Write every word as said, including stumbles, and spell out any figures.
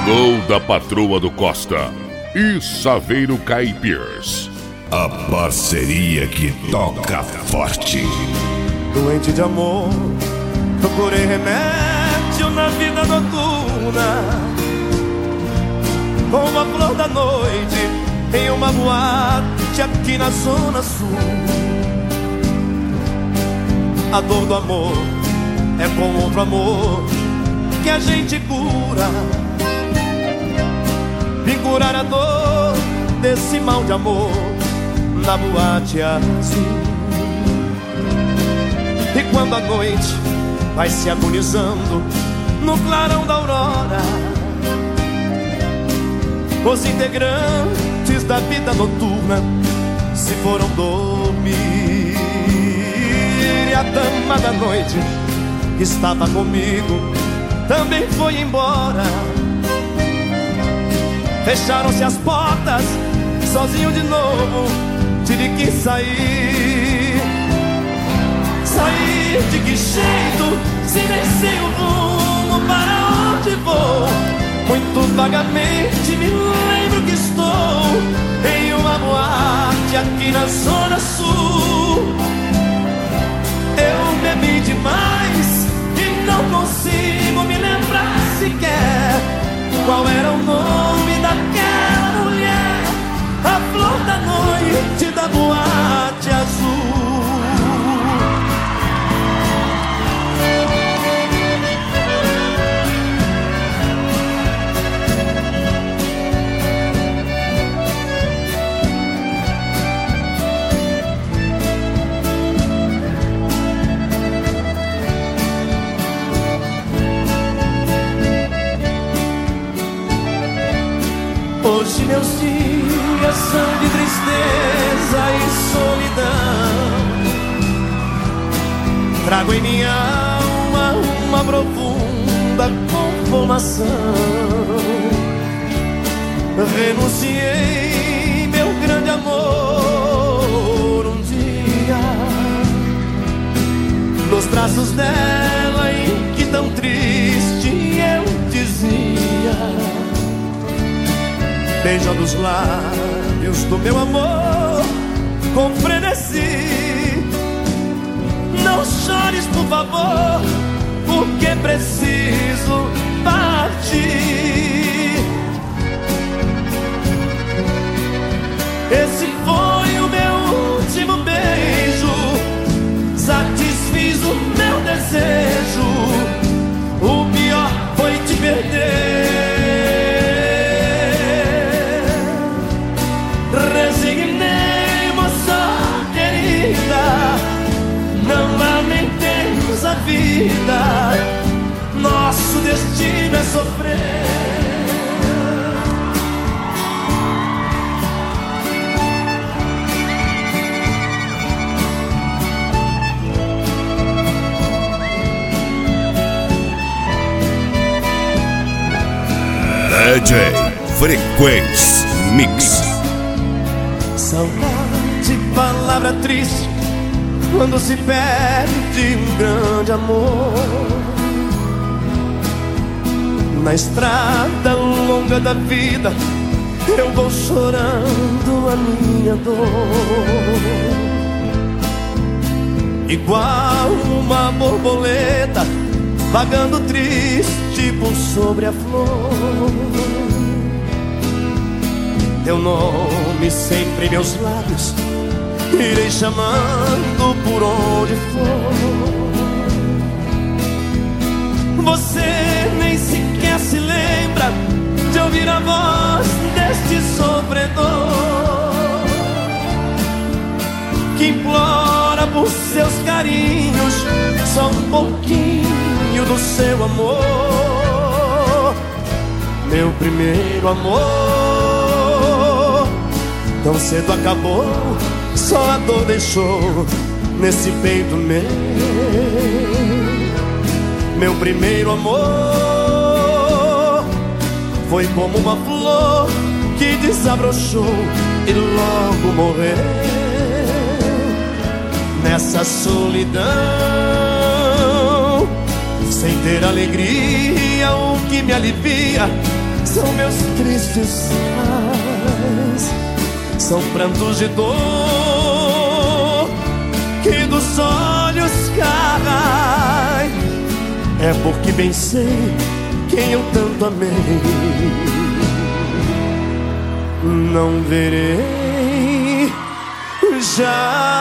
Gol da Patroa do Costa e Saveiro Caipirs. A parceria que toca forte. Doente de amor, procurei remédio na vida noturna, como a flor da noite em uma boate aqui na zona sul. A dor do amor é com outro amor que a gente cura. Vim curar a dor desse mal de amor na boate azul. E quando a noite vai se agonizando no clarão da aurora, os integrantes da vida noturna se foram dormir. E a dama da noite que estava comigo também foi embora. Fecharam-se as portas, sozinho de novo tive que sair. Sair de que jeito, se nem sei o rumo para onde vou? Muito vagamente me lembro que estou em uma boate aqui na zona sul. Eu bebi demais e não consigo me lembrar sequer qual era o nome daquela mulher, a flor da noite da boate azul. Hoje meus dias são de tristeza e solidão. Trago em minha alma uma profunda conformação. Renunciei meu grande amor um dia nos braços dela, em que tão triste eu dizia, beijando os lábios do meu amor com frenesi: não chores, por favor, porque preciso partir. Esse foi o meu último beijo, satisfiz o meu desejo. O pior foi te perder. Resignei, moça querida, não lamentemos a vida, nosso destino é sofrer. D J Frequência Mix. Saudade, palavra triste quando se perde um grande amor. Na estrada longa da vida eu vou chorando a minha dor, igual uma borboleta vagando triste por sobre a flor. Teu nome sempre em meus lábios, irei chamando por onde for. Você nem sequer se lembra de ouvir a voz deste sofredor, que implora por seus carinhos só um pouquinho do seu amor. Meu primeiro amor tão cedo acabou, só a dor deixou nesse peito meu. Meu primeiro amor foi como uma flor que desabrochou e logo morreu. Nessa solidão, sem ter alegria, o que me alivia são meus tristes pais, são prantos de dor que dos olhos caem. É porque bem sei quem eu tanto amei. Não verei jamais.